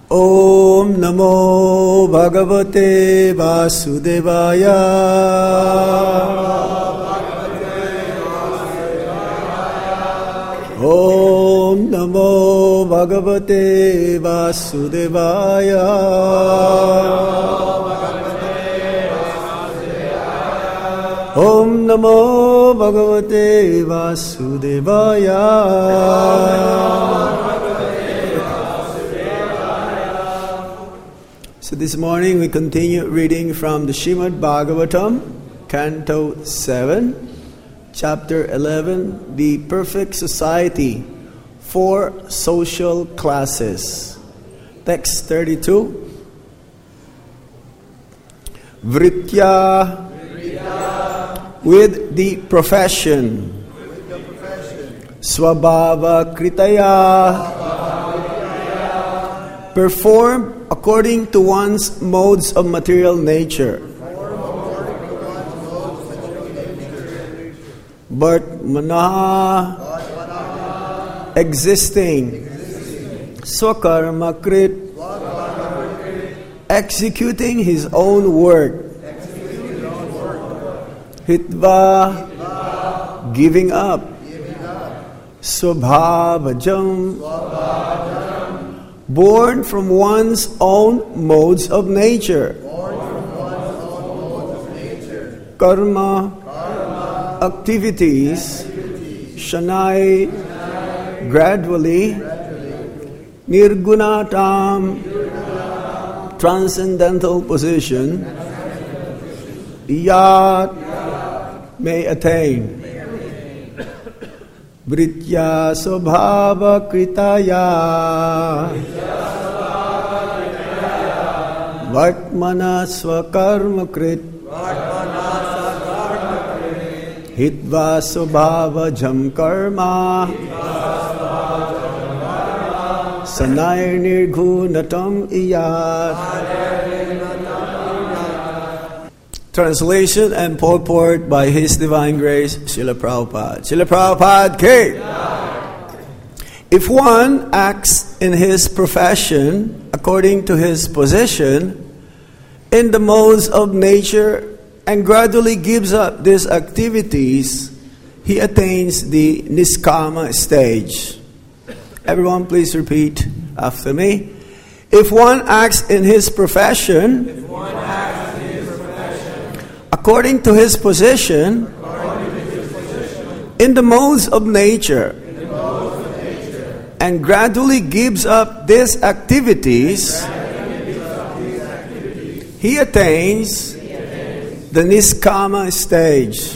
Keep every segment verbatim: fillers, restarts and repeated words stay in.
Om Namo Bhagavate Vasudevaya. Om Namo Bhagavate Vasudevaya. Om Namo Bhagavate Vasudevaya. So this morning we continue reading from the Srimad Bhagavatam, Canto seven, Chapter eleven, The Perfect Society, Four Social Classes. Text thirty-two. Vritya, with the profession. Swabhava Kritaya, performed according to one's modes of material nature. Vartmana, existing. Swakarma Krit, executing his own work. Hitva, giving up. Swabhavajam, born from one's own modes of nature. Karma, activities. Shanai, gradually. Nirgunatam, transcendental position. Yat, may attain. Vritya Swabhava Kritaya, Vartmana Swakarma Krit, Hitva Swabhava Jam Karma, Sanay Nirgunatam Iyat. Translation and purport by His Divine Grace, Srila Prabhupada. Srila Prabhupada Ki. If one acts in his profession according to his position in the modes of nature and gradually gives up these activities, he attains the Niskama stage. Everyone please repeat after me. If one acts in his profession according to his position, in the modes of nature, and gradually gives up these activities, he attains the Niskama stage.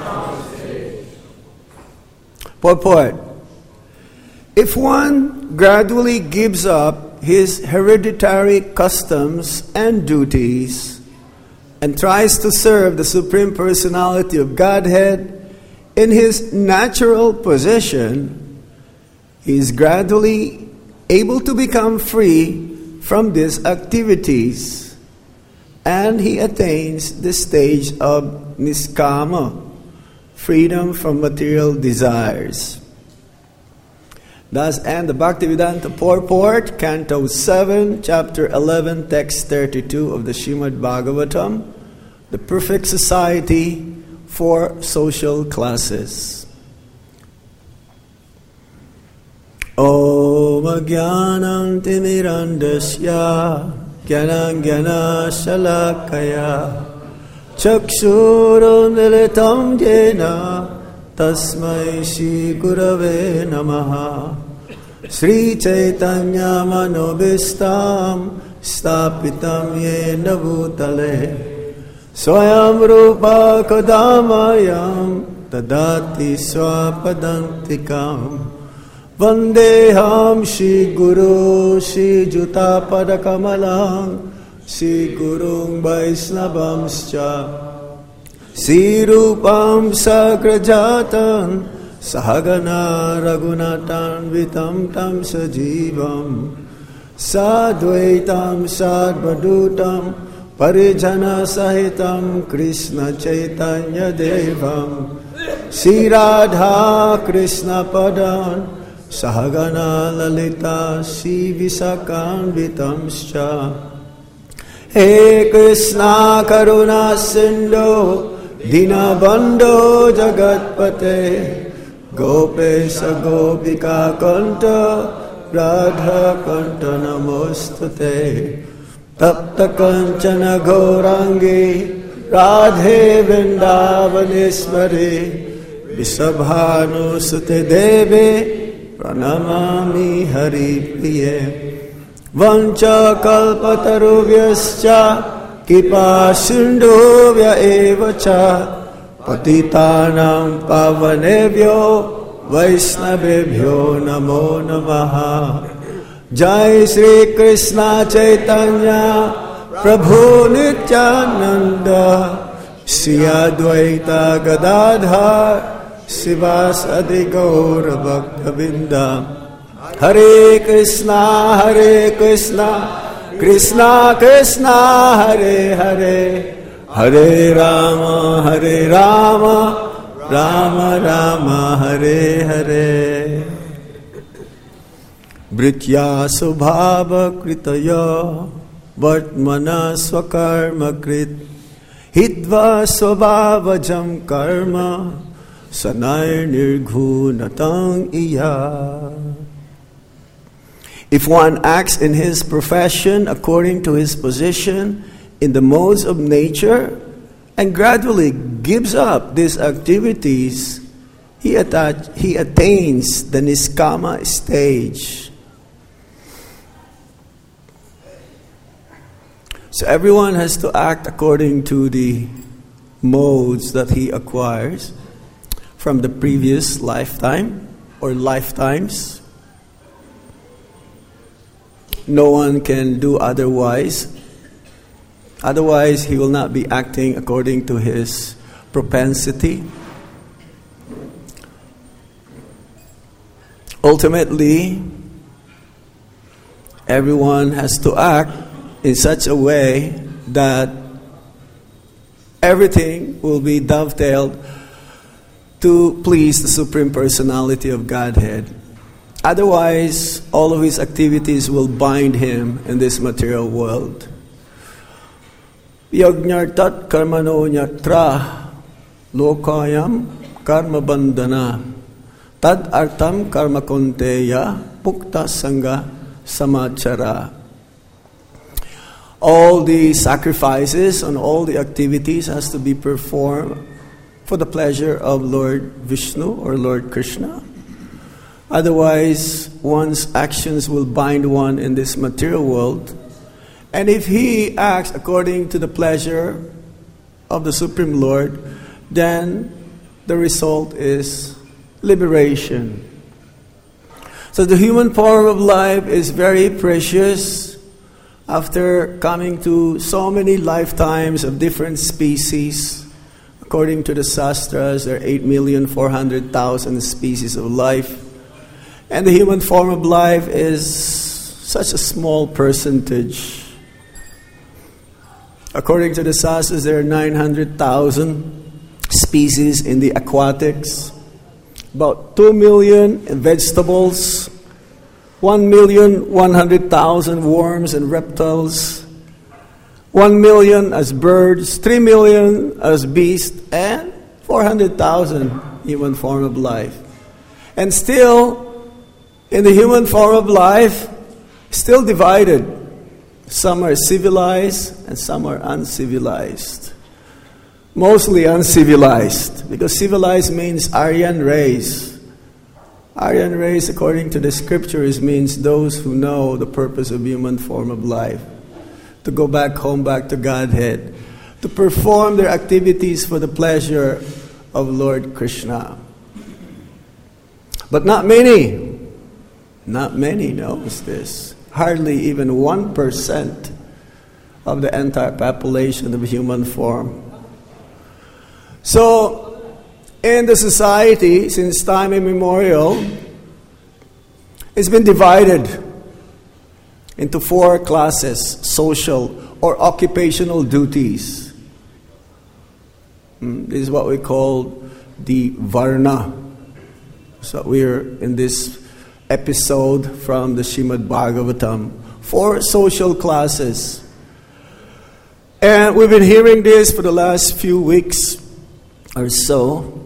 Purport. If one gradually gives up his hereditary customs and duties, and tries to serve the Supreme Personality of Godhead in his natural position, he is gradually able to become free from these activities, and he attains the stage of Niskama, freedom from material desires. Thus end the Bhaktivedanta purport, Canto seven, Chapter eleven, Text thirty-two of the Srimad Bhagavatam, The Perfect Society, Four Social Classes. Om Jnanam Timirandasya Jnanam Jnana Shalakaya Chakshura Militam Jena Tasmai Shri Gurave Namaha. Sri Chaitanya Manobhistam Stapitam Yena Bhutale Swayam Rupa Kadamayam Tadati Swapadantikam Vandeham Shri Guru Shri Juta Padakamalam Shri Gurung Vaisnavamscha Sri Rupam Sagrajatan Sahagana Raghunatan Vitam Tam Sajivam Sadvaitam Sadvadutam Parijana Sahitam Krishna Chaitanya Devam Sri Radha Krishna Padan Sahagana Lalita Sivisakanvitamscha. He Krishna Karuna Sindhu Dinabandho Jagatpate Gopesa Gopika Kanta Radha Kanta Namostate Tapta Kanchana Gaurangi Radhe Vrindavaneshwari Visabhanu Sute Devi Pranamami Hari Priye Vancha Kalpatarubhyascha Kipa Sindhuvya Evacha Patitanam Pavanebhyo Vaisnavebhyo Namo Namaha. Jai Sri Krishna Chaitanya Prabhu Nityananda Sri Advaita Gadadhar Sivasadi Gaura Bhaktavinda. Hare Krishna Hare Krishna Krishna Krishna Hare Hare Hare Rama Hare Rama Rama Rama Hare Hare. Britya Subhava Kritaya Vartmana Swakarma Krit Hidva Swabhavajam Karma Sanay Nirghunatang Iya. If one acts in his profession according to his position in the modes of nature and gradually gives up these activities, he, attach, he attains the Niskama stage. So everyone has to act according to the modes that he acquires from the previous lifetime or lifetimes. No one can do otherwise. Otherwise, he will not be acting according to his propensity. Ultimately, everyone has to act in such a way that everything will be dovetailed to please the Supreme Personality of Godhead. Otherwise, all of his activities will bind him in this material world. Yajñartat karmano nyatra lokayam karma bandhana tad artam karma konteya pukta sangha samachara. All the sacrifices and all the activities has to be performed for the pleasure of Lord Vishnu or Lord Krishna. Otherwise, one's actions will bind one in this material world. And if he acts according to the pleasure of the Supreme Lord, then the result is liberation. So the human form of life is very precious. After coming to so many lifetimes of different species, according to the Sastras, there are eight million four hundred thousand species of life. And the human form of life is such a small percentage. According to the Sastras, there are nine hundred thousand species in the aquatics, about two million in vegetables, one million one hundred thousand worms and reptiles, one million as birds, three million as beasts, and four hundred thousand human form of life. And still, in the human form of life, still divided. Some are civilized and some are uncivilized. Mostly uncivilized, because civilized means Aryan race. Aryan race, according to the scriptures, means those who know the purpose of human form of life. To go back home, back to Godhead. To perform their activities for the pleasure of Lord Krishna. But not many. Not many knows this. Hardly even one percent of the entire population of human form. So, in the society, since time immemorial, it's been divided into four classes: social or occupational duties. This is what we call the Varna. So we're in this episode from the Srimad Bhagavatam for social classes. And we've been hearing this for the last few weeks or so.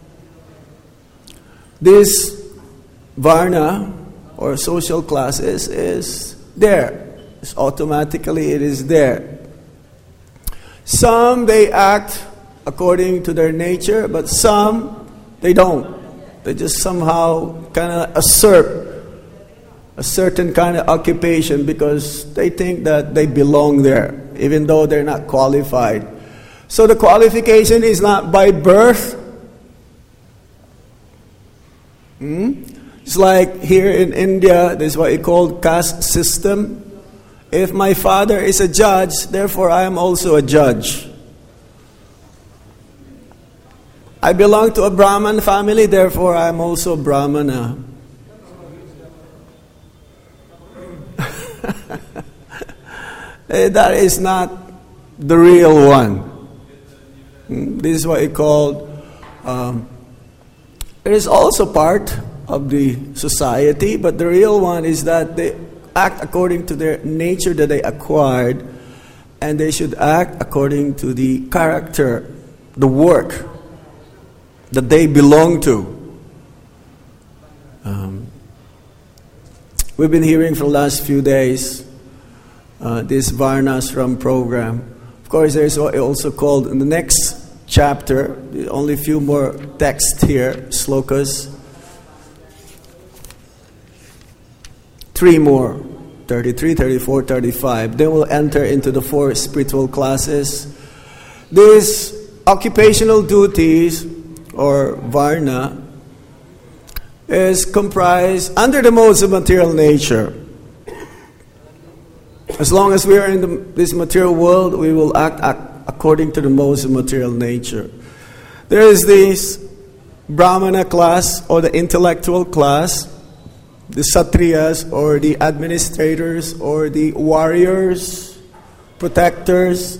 This Varna or social classes is there. It's automatically it is there. Some they act according to their nature, but some they don't. They just somehow kind of assert a certain kind of occupation because they think that they belong there, even though they're not qualified. So the qualification is not by birth. Hmm? It's like here in India, there's what you call caste system. If my father is a judge, therefore I am also a judge. I belong to a Brahman family, therefore I am also a Brahmana. That is not the real one. This is what you call, um, it is also part of the society, but the real one is that they act according to their nature that they acquired, and they should act according to the character, the work that they belong to. Um, we've been hearing for the last few days uh, this Varnashram program. Of course, there's what also called in the next chapter, only a few more texts here, slokas. Three more, thirty-three, thirty-four, thirty-five. Then we'll enter into the four spiritual classes. These occupational duties, or Varna, is comprised under the modes of material nature. As long as we are in the, this material world, we will act, act according to the modes of material nature. There is this Brahmana class, or the intellectual class, the Kshatriyas, or the administrators, or the warriors, protectors.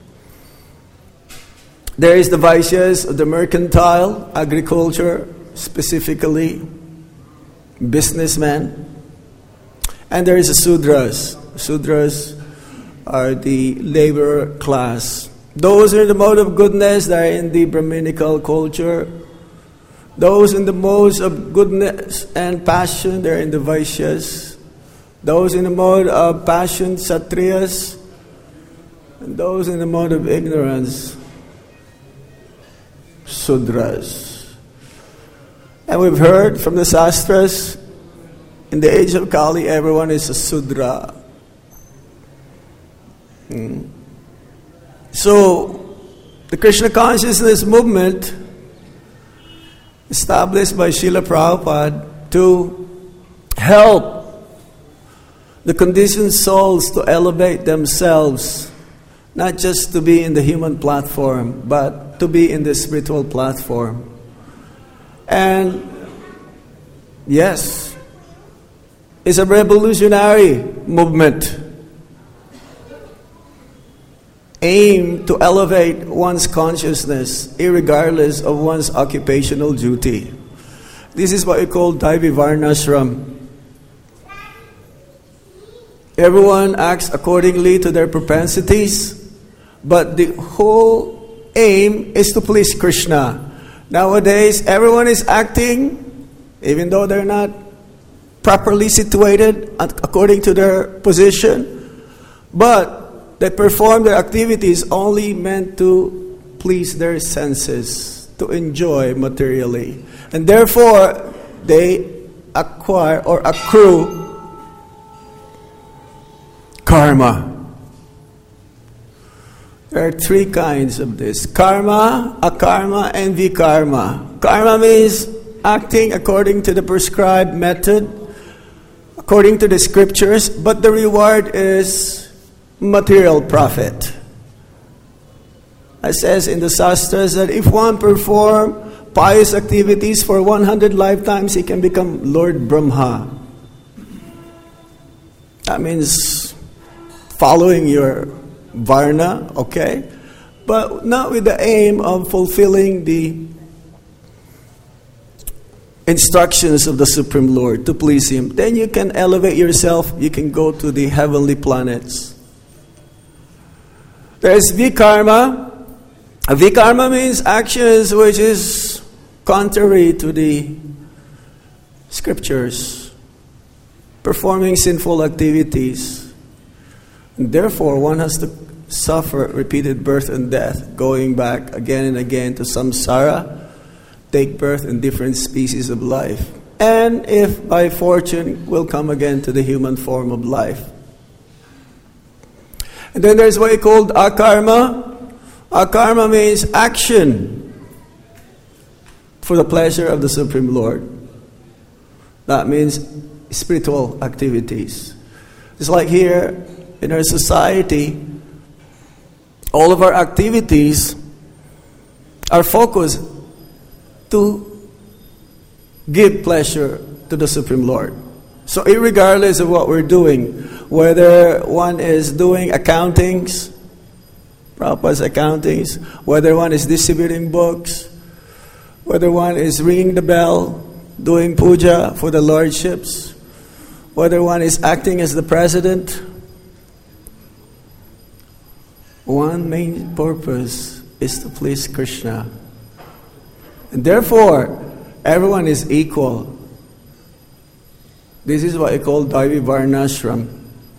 There is the Vaishyas, the mercantile, agriculture, specifically, businessmen. And there is the Sudras. Sudras are the laborer class. Those are in the mode of goodness, they are in the Brahminical culture. Those in the modes of goodness and passion, they're in the Vaishyas. Those in the mode of passion, Kshatriyas. And those in the mode of ignorance, Sudras. And we've heard from the Shastras, in the age of Kali, everyone is a Sudra. Hmm. So, the Krishna consciousness movement, established by Srila Prabhupada to help the conditioned souls to elevate themselves, not just to be in the human platform, but to be in the spiritual platform. And yes, it's a revolutionary movement aimed to elevate one's consciousness irregardless of one's occupational duty. This is what we call Daivi Varnashram. Everyone acts accordingly to their propensities, but the whole aim is to please Krishna. Nowadays, everyone is acting, even though they're not properly situated according to their position, but they perform their activities only meant to please their senses, to enjoy materially. And therefore, they acquire or accrue karma. There are three kinds of this: karma, akarma, and vikarma. Karma means acting according to the prescribed method, according to the scriptures, but the reward is material profit. It says in the Shastras that if one perform pious activities for one hundred lifetimes, he can become Lord Brahma. That means following your Varna, okay? But not with the aim of fulfilling the instructions of the Supreme Lord to please Him, then you can elevate yourself. You can go to the heavenly planets. There is vikarma. Vikarma means actions which is contrary to the scriptures, performing sinful activities. And therefore, one has to suffer repeated birth and death, going back again and again to samsara, take birth in different species of life. And if by fortune, will come again to the human form of life. And then there's what we called akarma. Akarma means action for the pleasure of the Supreme Lord. That means spiritual activities. It's like here in our society, all of our activities are focused to give pleasure to the Supreme Lord. So irregardless of what we're doing, whether one is doing accountings, Prabhupada's accountings, whether one is distributing books, whether one is ringing the bell, doing puja for the lordships, whether one is acting as the president, one main purpose is to please Krishna. And therefore, everyone is equal. This is what I call Daivi Varnashram.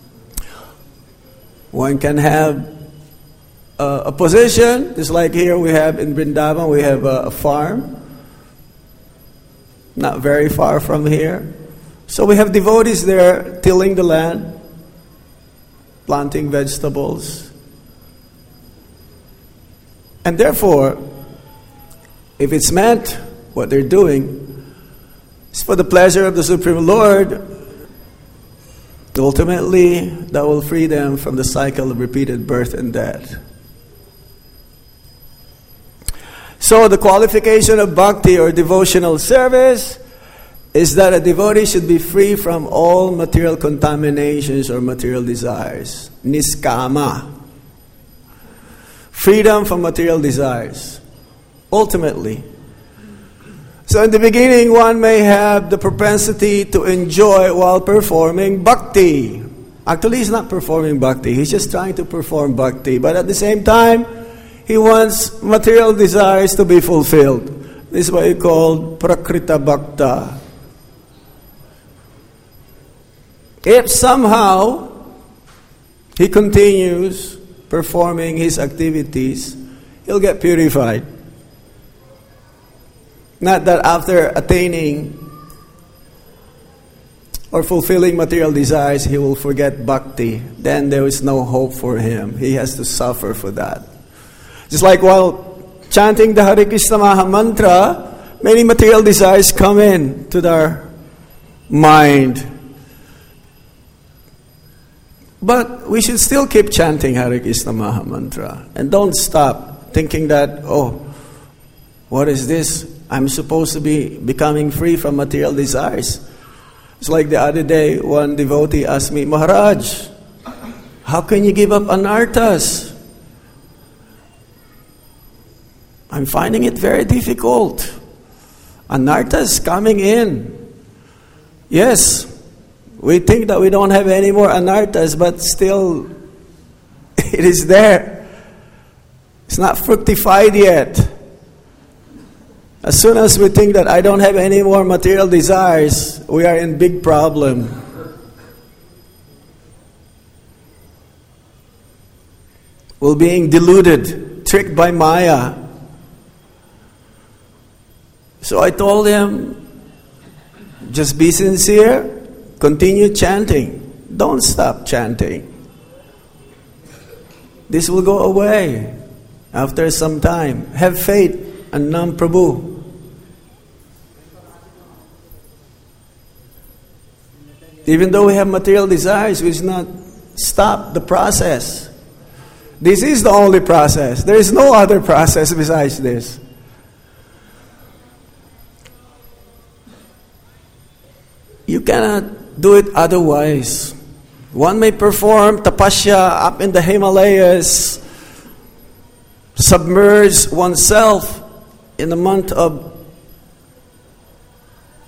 One can have uh, a position, just like here we have in Vrindavan, we have a, a farm, not very far from here. So we have devotees there tilling the land, planting vegetables. And therefore, if it's meant, what they're doing is for the pleasure of the Supreme Lord, ultimately that will free them from the cycle of repeated birth and death. So the qualification of bhakti or devotional service is that a devotee should be free from all material contaminations or material desires. Niskama. Freedom from material desires. Ultimately. So in the beginning, one may have the propensity to enjoy while performing bhakti. Actually, he's not performing bhakti. He's just trying to perform bhakti. But at the same time, he wants material desires to be fulfilled. This is what he called prakrita bhakta. If somehow he continues performing his activities, he'll get purified. Not that after attaining or fulfilling material desires, he will forget bhakti. Then there is no hope for him. He has to suffer for that. Just like while chanting the Hare Krishna Maha Mantra, many material desires come in to their mind. But we should still keep chanting Hare Krishna Maha Mantra. And don't stop thinking that, oh, what is this? I'm supposed to be becoming free from material desires. It's like the other day, one devotee asked me, Maharaj, how can you give up anarthas? I'm finding it very difficult. Anarthas coming in. Yes, we think that we don't have any more anarthas, but still it is there. It's not fructified yet. As soon as we think that I don't have any more material desires, we are in big problem. We're being deluded, tricked by Maya. So I told him, just be sincere, continue chanting. Don't stop chanting. This will go away after some time. Have faith and Nam Prabhu. Even though we have material desires, we should not stop the process. This is the only process. There is no other process besides this. You cannot do it otherwise. One may perform tapasya up in the Himalayas, submerge oneself in the month of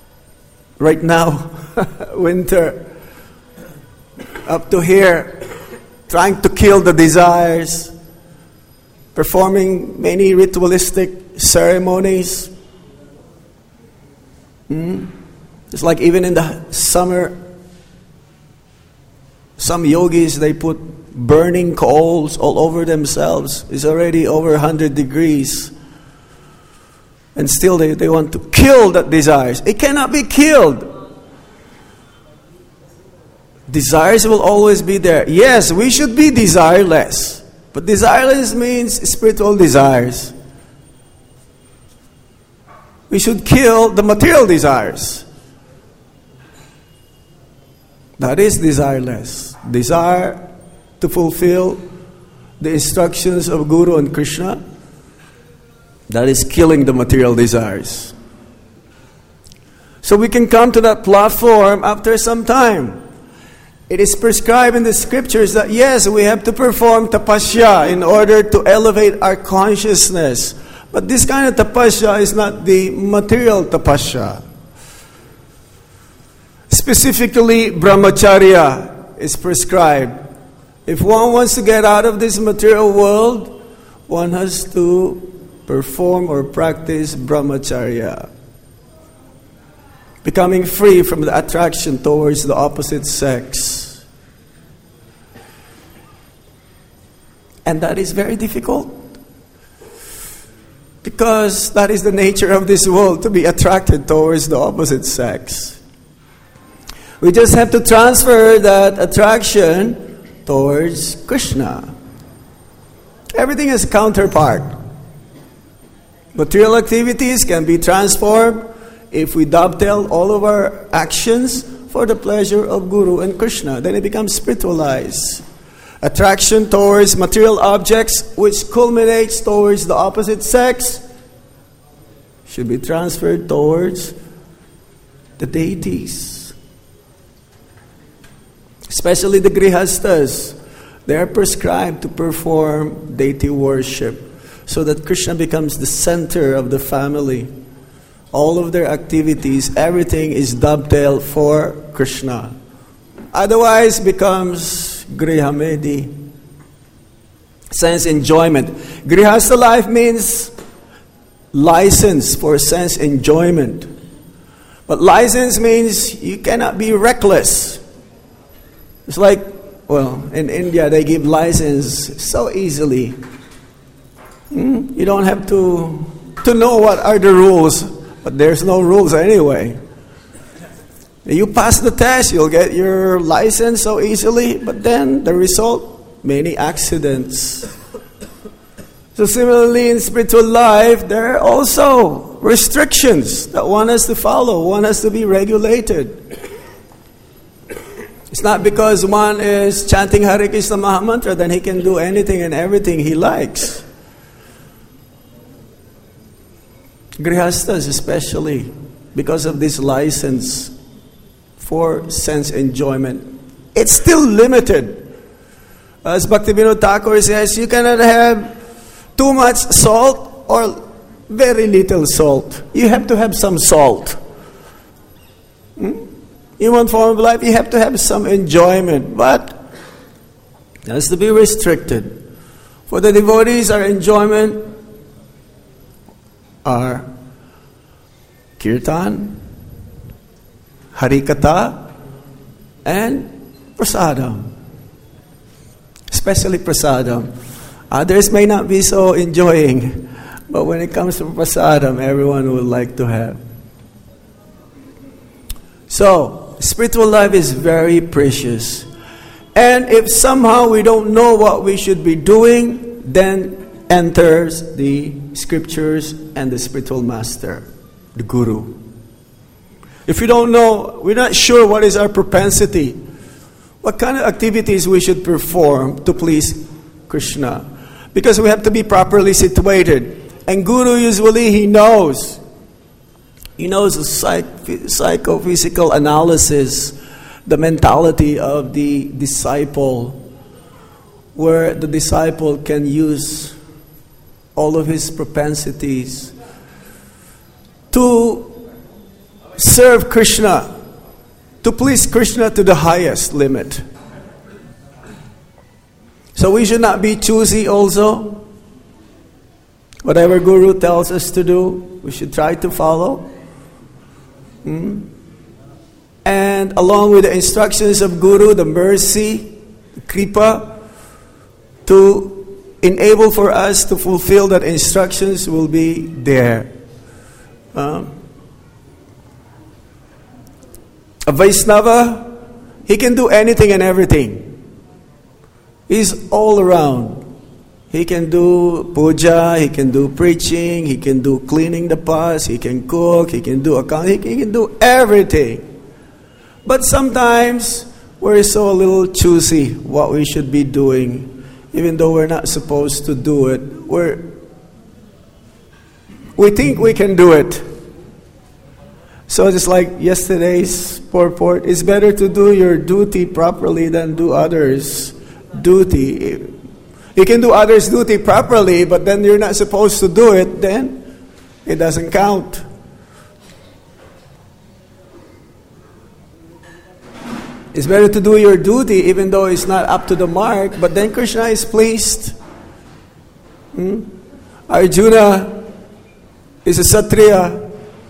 right now, winter, up to here, trying to kill the desires, performing many ritualistic ceremonies. Hmm? It's like even in the summer, some yogis, they put burning coals all over themselves. It's already over one hundred degrees. And still they, they want to kill that desires. It cannot be killed. Desires will always be there. Yes, we should be desireless. But desireless means spiritual desires. We should kill the material desires. That is desireless. Desire to fulfill the instructions of Guru and Krishna. That is killing the material desires. So we can come to that platform after some time. It is prescribed in the scriptures that yes, we have to perform tapasya in order to elevate our consciousness. But this kind of tapasya is not the material tapasya. Specifically, brahmacharya is prescribed. If one wants to get out of this material world, one has to perform or practice brahmacharya. Becoming free from the attraction towards the opposite sex. And that is very difficult. Because that is the nature of this world, to be attracted towards the opposite sex. We just have to transfer that attraction towards Krishna. Everything is counterpart. Material activities can be transformed if we dovetail all of our actions for the pleasure of Guru and Krishna. Then it becomes spiritualized. Attraction towards material objects, which culminates towards the opposite sex, should be transferred towards the deities. Especially the grihastas. They are prescribed to perform deity worship so that Krishna becomes the center of the family. All of their activities, everything is dovetailed for Krishna. Otherwise becomes grihamedi, sense enjoyment. Grihastha life means license for sense enjoyment. But license means you cannot be reckless. It's like, well, in India they give license so easily. Hmm? You don't have to, to know what are the rules, but there's no rules anyway. You pass the test, you'll get your license so easily, but then the result, many accidents. So similarly in spiritual life, there are also restrictions that one has to follow, one has to be regulated. It's not because one is chanting Hare Krishna Mahamantra, then he can do anything and everything he likes. Grihastas especially, because of this license for sense enjoyment, it's still limited. As Bhaktivinoda Thakur says, you cannot have too much salt or very little salt. You have to have some salt. Hmm? In one form of life, you have to have some enjoyment, but it has to be restricted. For the devotees, our enjoyment are kirtan, harikatha, and prasadam. Especially prasadam. Others may not be so enjoying, but when it comes to prasadam, everyone would like to have. So, spiritual life is very precious. And if somehow we don't know what we should be doing, then enters the scriptures and the spiritual master, the Guru. If we don't know, we're not sure what is our propensity, what kind of activities we should perform to please Krishna. Because we have to be properly situated. And Guru usually, he knows. He knows the psych- psychophysical analysis, the mentality of the disciple, where the disciple can use all of his propensities to serve Krishna, to please Krishna to the highest limit. So we should not be choosy also. Whatever Guru tells us to do, we should try to follow. Hmm? And along with the instructions of Guru, the mercy, the kripa, to enable for us to fulfill that instructions will be there. Um, a Vaishnava, he can do anything and everything. He's all around. He can do puja, he can do preaching, he can do cleaning the pots, he can cook, he can do accounting, he can do everything. But sometimes we're so a little choosy what we should be doing, even though we're not supposed to do it. We're, we think we can do it. So just like yesterday's purport, it's better to do your duty properly than do others' duty. You can do others' duty properly, but then you're not supposed to do it, then it doesn't count. It's better to do your duty even though it's not up to the mark, but then Krishna is pleased. Hmm? Arjuna is a Satriya,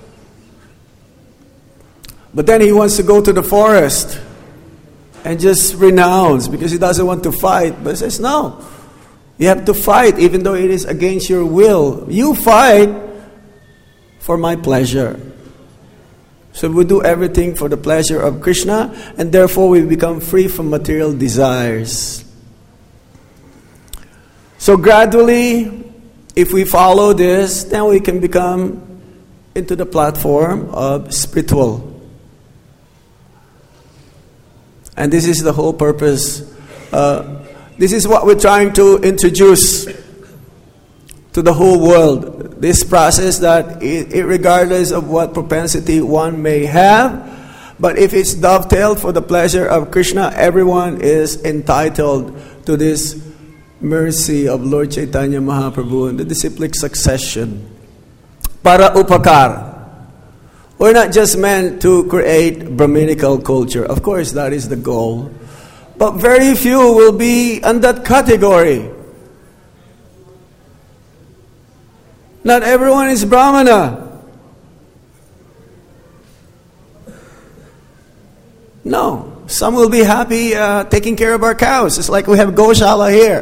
but then he wants to go to the forest and just renounce because he doesn't want to fight. But he says, no, you have to fight even though it is against your will. You fight for my pleasure. So we do everything for the pleasure of Krishna, and therefore we become free from material desires. So gradually, if we follow this, then we can become into the platform of spiritual. And this is the whole purpose. Uh, this is what we're trying to introduce to the whole world. This process that, it, it, regardless of what propensity one may have, but if it's dovetailed for the pleasure of Krishna, everyone is entitled to this mercy of Lord Chaitanya Mahaprabhu and the disciplic succession. Para upakar. We're not just meant to create Brahminical culture. Of course, that is the goal. But very few will be in that category. Not everyone is Brahmana. No. Some will be happy uh, taking care of our cows. It's like we have Goshala here.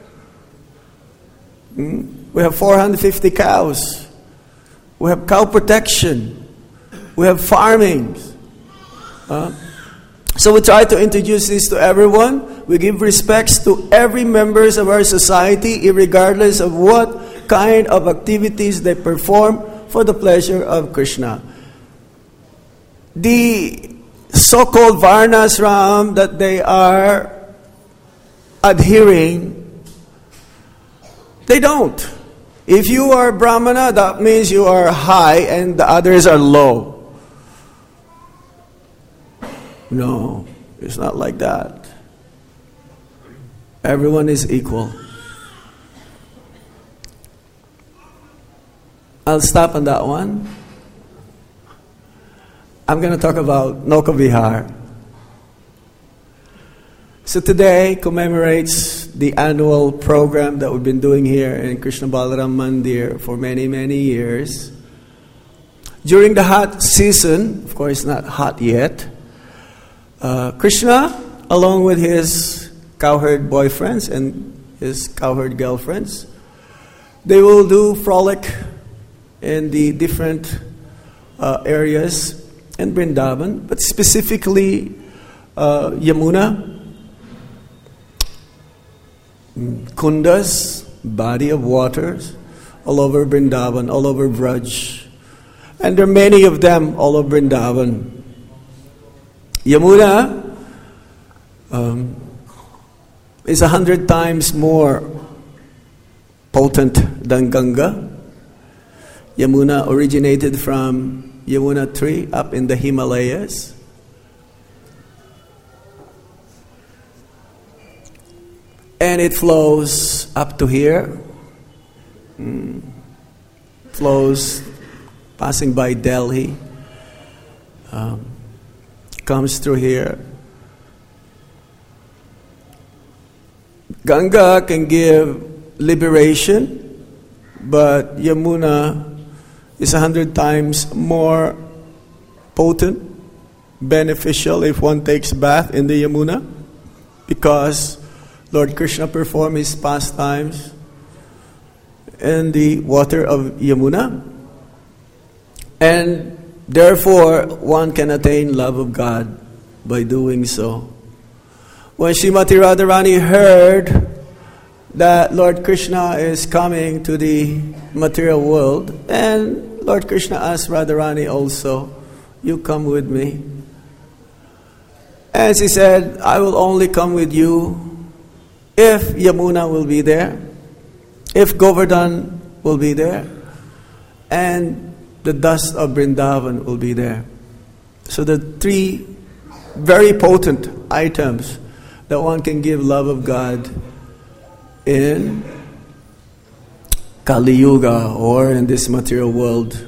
Hmm? We have four hundred fifty cows. We have cow protection. We have farming. Uh, so we try to introduce this to everyone. We give respects to every members of our society, regardless of what kind of activities they perform for the pleasure of Krishna. The so-called Varnasram that they are adhering, they don't. If you are Brahmana, that means you are high and the others are low. No, it's not like that. Everyone is equal. I'll stop on that one. I'm going to talk about Nauka Vihar. So today commemorates the annual program that we've been doing here in Krishna Balaram Mandir for many, many years. During the hot season, of course not hot yet, uh, Krishna, along with his cowherd boyfriends and his cowherd girlfriends, they will do frolic in the different uh, areas in Vrindavan, but specifically uh, Yamuna, Kundas, body of waters, all over Vrindavan, all over Vraj. And there are many of them all over Vrindavan. Yamuna um, is a hundred times more potent than Ganga. Yamuna originated from Yamuna tree up in the Himalayas. And it flows up to here. Mm. Flows passing by Delhi. um, comes through here. Ganga can give liberation, but Yamuna is a hundred times more potent, beneficial if one takes bath in the Yamuna, because Lord Krishna performed his pastimes in the water of Yamuna, and therefore one can attain love of God by doing so. When Srimati Radharani heard that Lord Krishna is coming to the material world, and Lord Krishna asked Radharani also, you come with me. And she said, I will only come with you if Yamuna will be there, if Govardhan will be there, and the dust of Vrindavan will be there. So the three very potent items that one can give love of God in Kali Yuga or in this material world.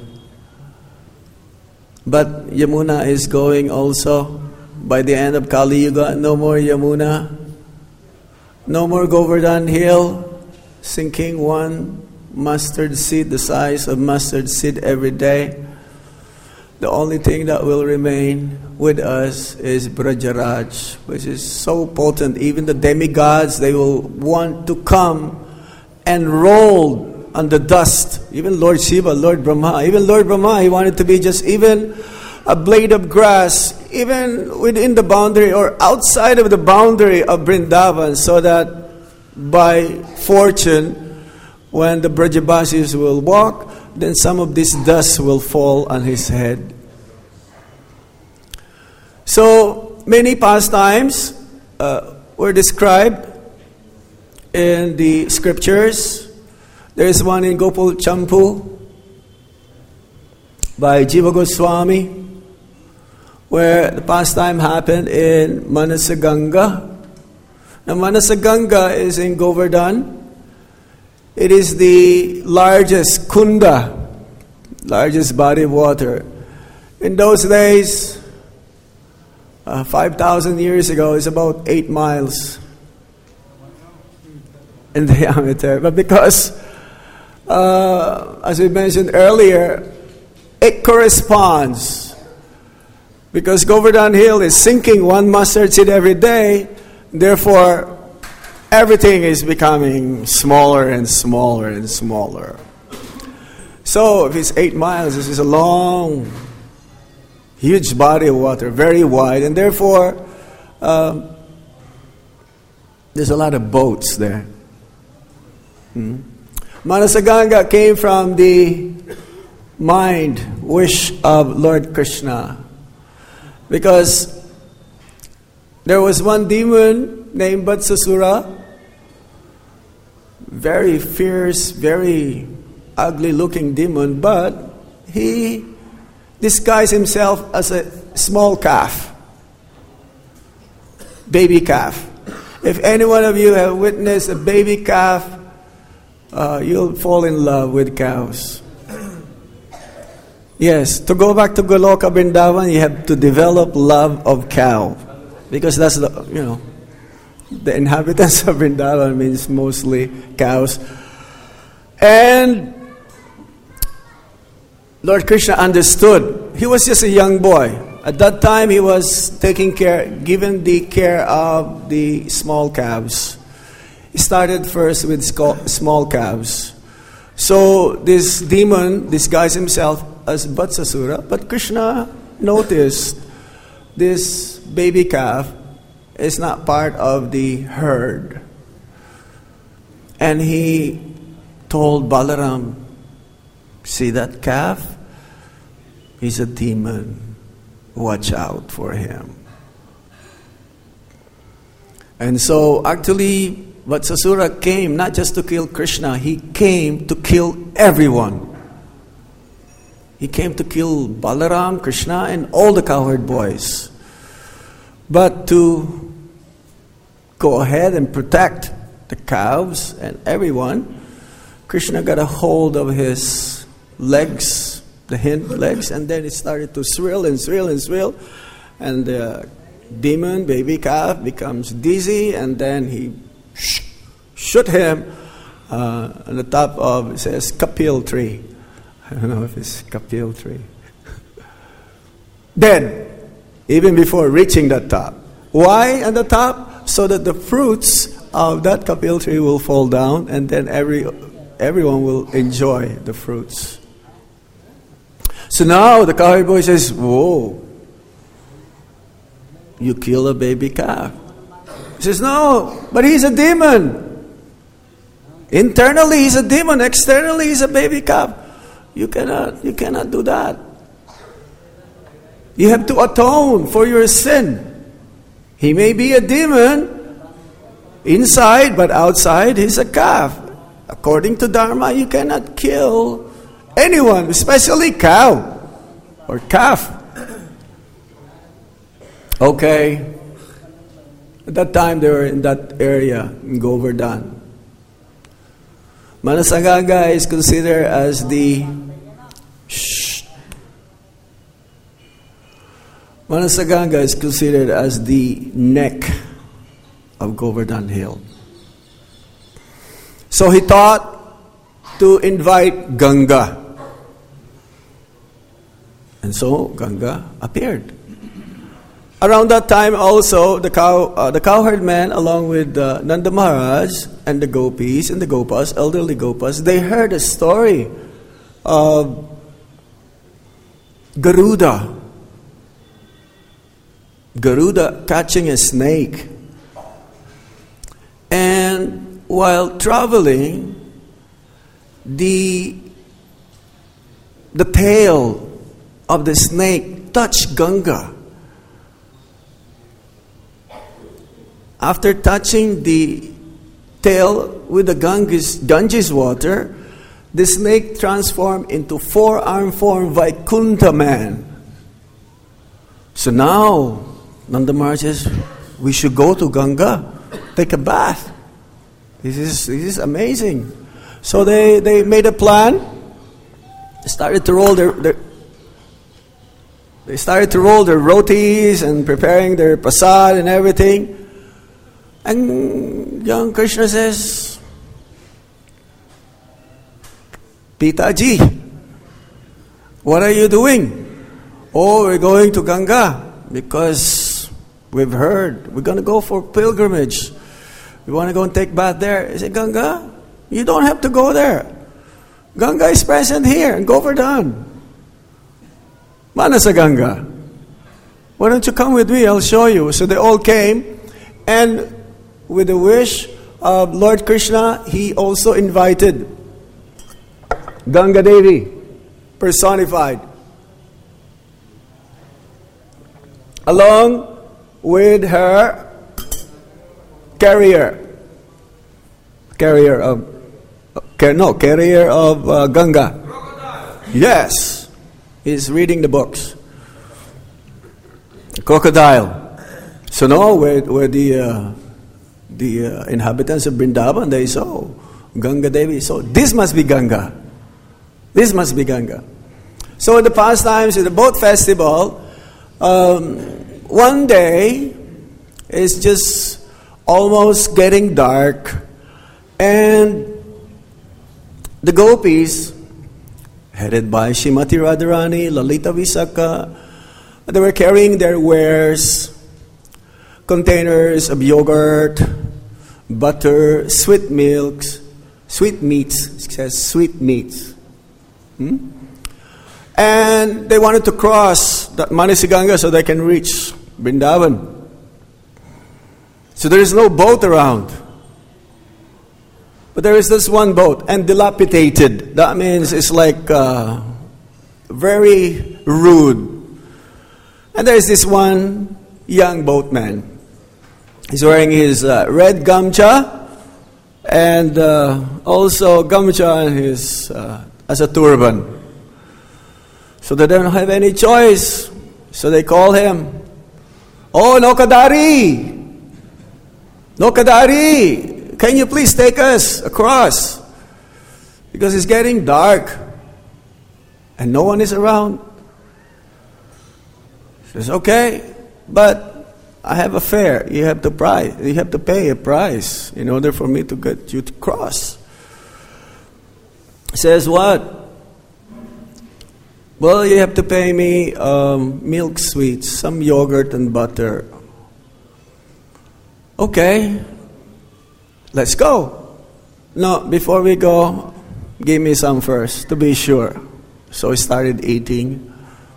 But Yamuna is going also. By the end of Kali Yuga, no more Yamuna, no more Govardhan Hill, sinking one mustard seed, the size of mustard seed every day. The only thing that will remain with us is Brajaraj, which is so potent. Even the demigods, they will want to come and roll on the dust. Even Lord Shiva, Lord Brahma, even Lord Brahma, he wanted to be just even a blade of grass, even within the boundary or outside of the boundary of Vrindavan, so that by fortune, when the Brajabasis will walk, then some of this dust will fall on his head. So many pastimes uh, were described in the scriptures. There is one in Gopal Champu by Jiva Goswami, where the pastime happened in Manasaganga. Now Manasaganga is in Govardhan. It is the largest kunda, largest body of water. In those days, uh, five thousand years ago, it's about eight miles in diameter. But because, uh, as we mentioned earlier, it corresponds. Because Govardhan Hill is sinking one mustard seed every day, therefore, everything is becoming smaller and smaller and smaller. So, if it's eight miles, this is a long, huge body of water, very wide, and therefore, um, there's a lot of boats there. Hmm? Manasaganga came from the mind, wish of Lord Krishna. Because there was one demon named Vatsasura, very fierce, very ugly looking demon, but he disguised himself as a small calf, baby calf. If any one of you have witnessed a baby calf, uh, you'll fall in love with cows. Yes, to go back to Goloka Vrindavan, you have to develop love of cow. Because that's the, you know, the inhabitants of Vrindavan means mostly cows. And Lord Krishna understood. He was just a young boy. At that time, he was taking care, given the care of the small calves. He started first with small calves. So this demon disguised himself as Vatsasura, but Krishna noticed this baby calf is not part of the herd. And he told Balaram, see that calf? He's a demon. Watch out for him. And so actually Vatsasura came not just to kill Krishna, he came to kill everyone. He came to kill Balaram, Krishna, and all the cowherd boys. But to go ahead and protect the cows and everyone, Krishna got a hold of his legs the hind legs, and then it started to swirl and swirl and swirl, and the demon, baby calf, becomes dizzy, and then he sh- shoot him uh, on the top of, it says, kapil tree. I don't know if it's kapil tree. Dead, even before reaching the top. Why at the top? So that the fruits of that kapil tree will fall down, and then every everyone will enjoy the fruits. So now the cowherd boy says, whoa, you kill a baby calf. He says, no, but he's a demon. Internally he's a demon, externally he's a baby calf. You cannot, you cannot do that. You have to atone for your sin. He may be a demon inside, but outside he's a calf. According to Dharma, you cannot kill anyone, especially cow or calf. Okay. At that time, they were in that area in Govardhan. Manasaganga is considered as the shh, Manasaganga is considered as the neck of Govardhan Hill. So he thought to invite Ganga. And so Ganga appeared. Around that time also, the cow, uh, the cowherd man, along with uh, Nanda Maharaj and the gopis and the gopas, elderly gopas, they heard a story of Garuda. Garuda catching a snake. And while traveling, the the tail of the snake touched Ganga. After touching the tail with the Ganges, Ganges water, the snake transformed into four-arm form Vaikuntha man. So now, Nanda Maharaj says, we should go to Ganga, take a bath. This is this is amazing. So they, they made a plan. They started to roll their, their they started to roll their rotis and preparing their prasad and everything. And young Krishna says, Pitaji, what are you doing? Oh, we're going to Ganga because we've heard we're going to go for pilgrimage. We want to go and take bath there. He said, Ganga, you don't have to go there. Ganga is present here in Govardhan. Manasa Ganga. Why don't you come with me? I'll show you. So they all came, and with the wish of Lord Krishna, he also invited Ganga Devi, personified, along with her carrier, carrier of, no, carrier of uh, Ganga. Yes, he's reading the books. Crocodile. So now, where, where the uh, the uh, inhabitants of Vrindavan, they saw Ganga Devi. So this must be Ganga. This must be Ganga. So in the past times, in the boat festival, um, one day it's just almost getting dark, and the gopis, headed by Shrimati Radharani, Lalita Visakha, they were carrying their wares, containers of yogurt, butter, sweet milks, sweet meats. It says sweet meats. Hmm? And they wanted to cross that Manasaganga so they can reach Vrindavan. So there is no boat around. But there is this one boat, and dilapidated. That means it's like uh, very rude. And there is this one young boatman. He's wearing his uh, red gamcha, and uh, also gamcha on his, uh, as a turban. So they don't have any choice. So they call him, oh, Nokadari! Nokadari! Can you please take us across? Because it's getting dark. and no one is around. He says, okay, but I have a fare. You have to price. You have to pay a price in order for me to get you to cross. He says, what? Well, you have to pay me um, milk sweets, some yogurt and butter. Okay, let's go. No, before we go, give me some first, to be sure. So he started eating.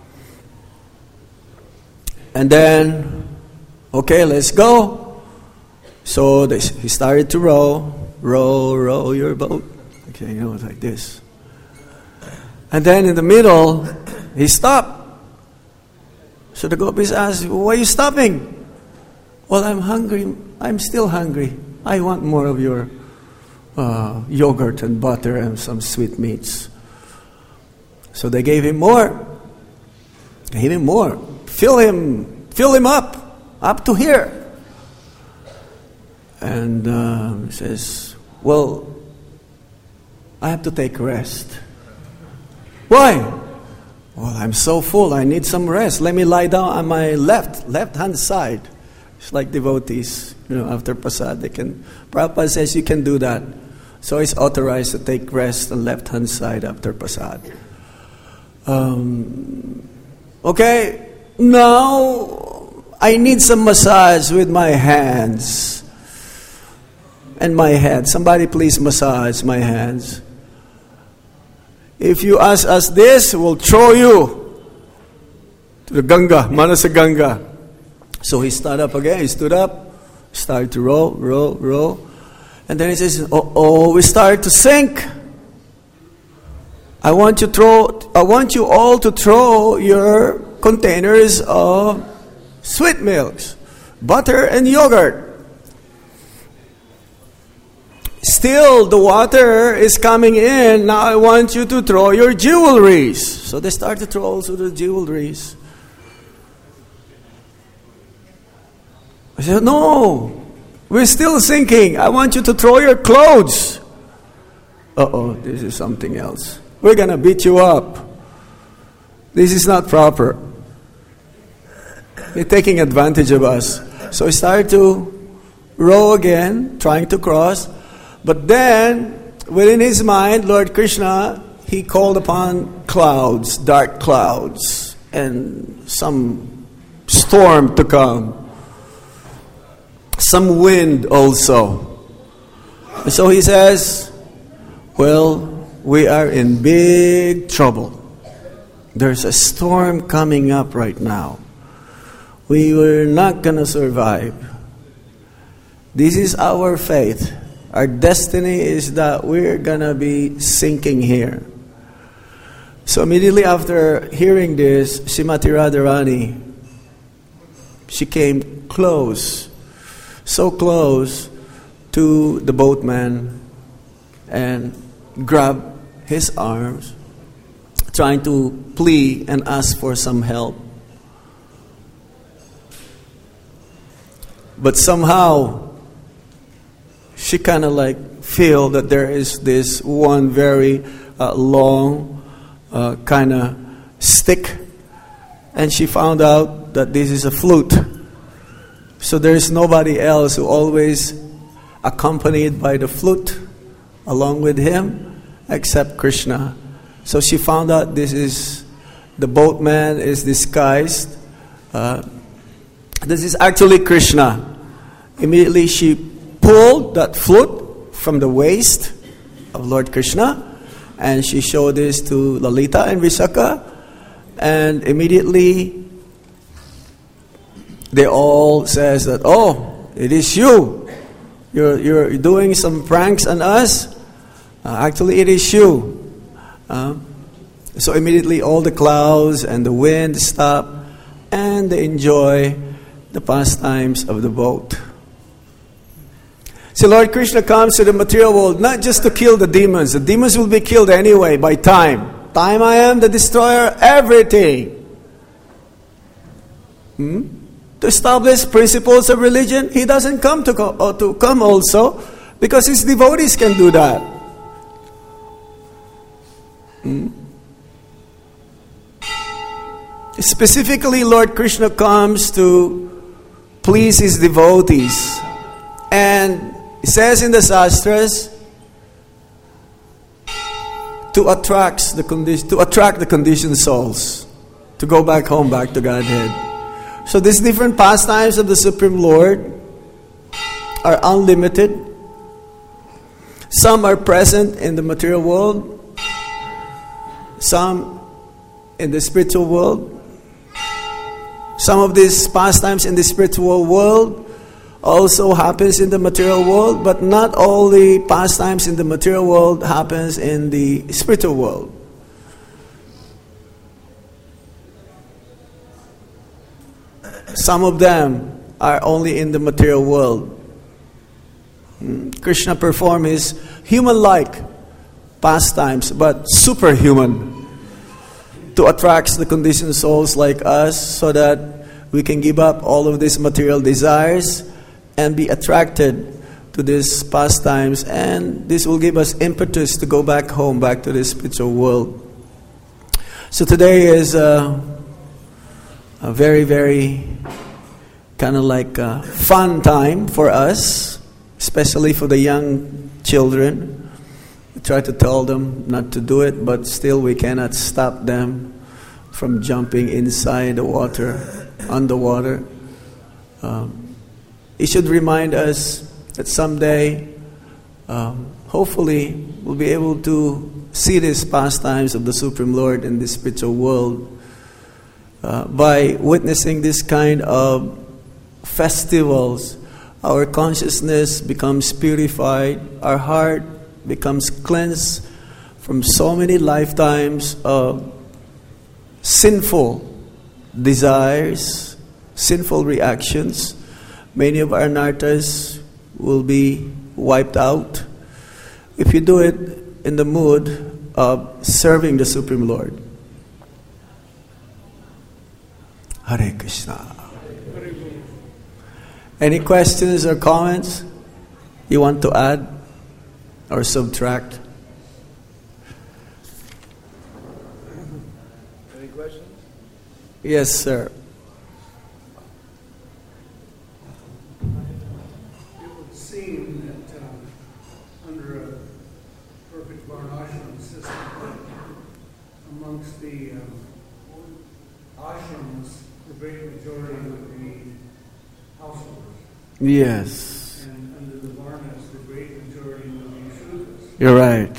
And then, okay, let's go. So they, he started to row, row, row your boat. Okay, you know, like this. And then in the middle, he stopped. So the gopis asked, why are you stopping? Well, I'm hungry. I'm still hungry. I want more of your uh, yogurt and butter and some sweetmeats. So they gave him more. They gave him more. Fill him, fill him up, up to here. And uh, he says, well, I have to take rest. Why? Well, I'm so full. I need some rest. Let me lie down on my left, left-hand side. It's like devotees, you know, after Prasad, they can. Prabhupada says you can do that. So it's authorized to take rest on left-hand side after Prasad. Um, okay, now I need some massage with my hands and my head. Somebody please massage my hands. If you ask us this, we'll throw you to the Ganga, Manasa Ganga. So he stood up again, he stood up, started to row, row, row. And then he says, oh, oh, we started to sink. I want you throw I want you all to throw your containers of sweet milks, butter and yogurt. Still, the water is coming in. Now I want you to throw your jewelries. So they start to throw also the jewelries. I said, no, we're still sinking. I want you to throw your clothes. Uh-oh, this is something else. We're going to beat you up. This is not proper. They're taking advantage of us. So he started to row again, trying to cross. But then, within his mind, Lord Krishna, he called upon clouds, dark clouds, and some storm to come. Some wind also. And so he says, well, we are in big trouble. There's a storm coming up right now. We were not going to survive. This is our fate. Our destiny is that we're going to be sinking here. So immediately after hearing this, Srimati Radharani, she came close, so close to the boatman and grabbed his arms, trying to plead and ask for some help. But somehow, she kind of like feel that there is this one very uh, long uh, kind of stick, and she found out that this is a flute. So there is nobody else who always accompanied by the flute along with him except Krishna. So she found out this is the boatman is disguised. Uh, this is actually Krishna. Immediately she pulled that flute from the waist of Lord Krishna, and she showed this to Lalita and Visakha, and immediately they all says that, oh, it is you. You're you're doing some pranks on us. Uh, actually, it is you. Uh, so immediately all the clouds and the wind stop, and they enjoy the pastimes of the boat. See, Lord Krishna comes to the material world not just to kill the demons. The demons will be killed anyway by time. Time I am the destroyer, everything. Hmm? To establish principles of religion, he doesn't come to, co- or to come also because his devotees can do that. Hmm? Specifically, Lord Krishna comes to please his devotees. And it says in the Shastras, to attract the condition, to attract the conditioned souls, to go back home, back to Godhead. So these different pastimes of the Supreme Lord are unlimited. Some are present in the material world, some in the spiritual world. Some of these pastimes in the spiritual world also happens in the material world, but not all the pastimes in the material world happens in the spiritual world. Some of them are only in the material world. Krishna performed his human-like pastimes, but superhuman, to attract the conditioned souls like us, so that we can give up all of these material desires and be attracted to these pastimes, and this will give us impetus to go back home, back to the spiritual world. So today is a, a very, very kind of like a fun time for us, especially for the young children. We try to tell them not to do it, but still we cannot stop them from jumping inside the water, underwater. Um, it should remind us that someday, um, hopefully, we'll be able to see these pastimes of the Supreme Lord in the spiritual world uh, by witnessing this kind of festivals. Our consciousness becomes purified, our heart becomes cleansed from so many lifetimes of sinful desires, sinful reactions. Many of our nartas will be wiped out if you do it in the mood of serving the Supreme Lord. Hare Krishna. Any questions or comments you want to add or subtract? Any questions? Yes, sir. It would seem that uh, under a perfect varnashram system, amongst the um, ashrams, the great majority would be households. Yes. And under the varnas, the great majority would be shudras. You're right.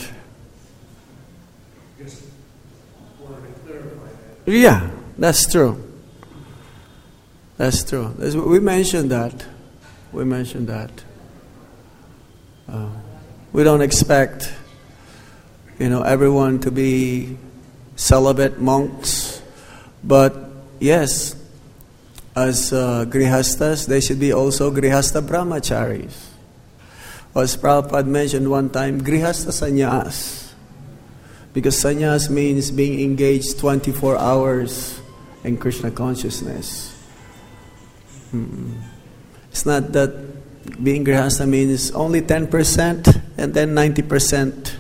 Just wanted to clarify that. Yeah, that's true. That's true. That's, we mentioned that. We mentioned that. Uh, we don't expect, you know, everyone to be celibate monks, but yes, as uh, grihastas, they should be also grihasta brahmacharis. As Prabhupada mentioned one time, grihasta sannyas. Because sannyas means being engaged twenty-four hours in Krishna consciousness. Mm-mm. It's not that being grihasta means only ten percent and then ninety percent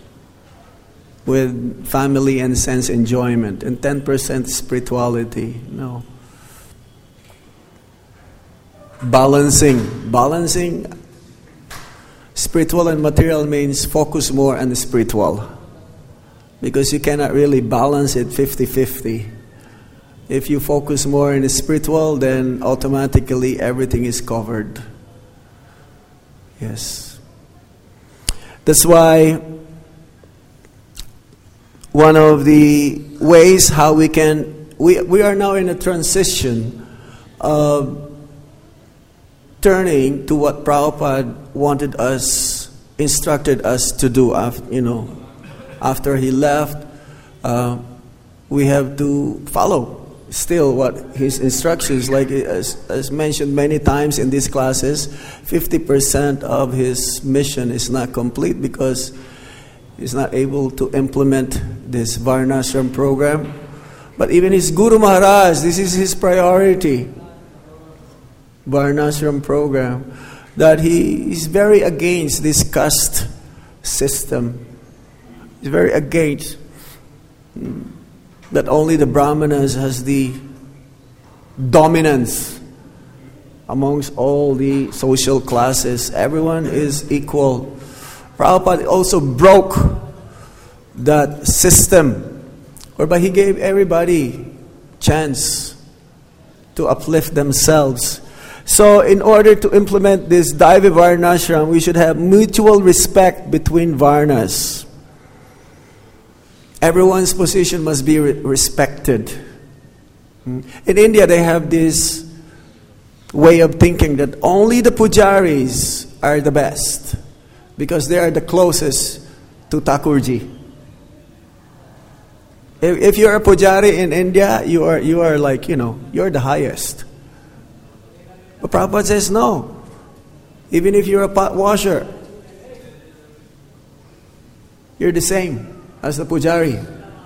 with family and sense enjoyment and ten percent spirituality. No. Balancing. Balancing spiritual and material means focus more on the spiritual. Because you cannot really balance it fifty-fifty. If you focus more in the spiritual, then automatically everything is covered. Yes. That's why one of the ways how we can, we, we are now in a transition of turning to what Prabhupada wanted us, instructed us to do, after, you know, after he left. Uh, we have to follow still what his instructions, like as, as mentioned many times in these classes, fifty percent of his mission is not complete because he's not able to implement this Varnashram program. But even his Guru Maharaj, this is his priority. Varnashram program, that he is very against this caste system. He's very against. that only the Brahmanas has the dominance amongst all the social classes. Everyone is equal. Prabhupada also broke that system whereby he gave everybody chance to uplift themselves. So in order to implement this Daivi Varnashram, we should have mutual respect between Varnas. Everyone's position must be re- respected. In India, they have this way of thinking that only the pujaris are the best because they are the closest to Thakurji. If, if you're a pujari in India, you are you are like, you know, you're the highest. But Prabhupada says no. Even if you're a pot washer, you're the same as the pujari.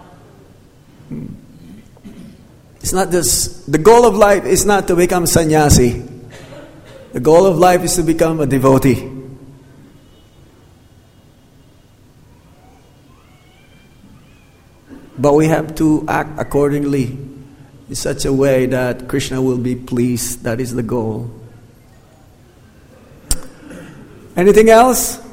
It's not just, the goal of life is not to become sannyasi. The goal of life is to become a devotee. But we have to act accordingly in such a way that Krishna will be pleased. That is the goal. Anything else?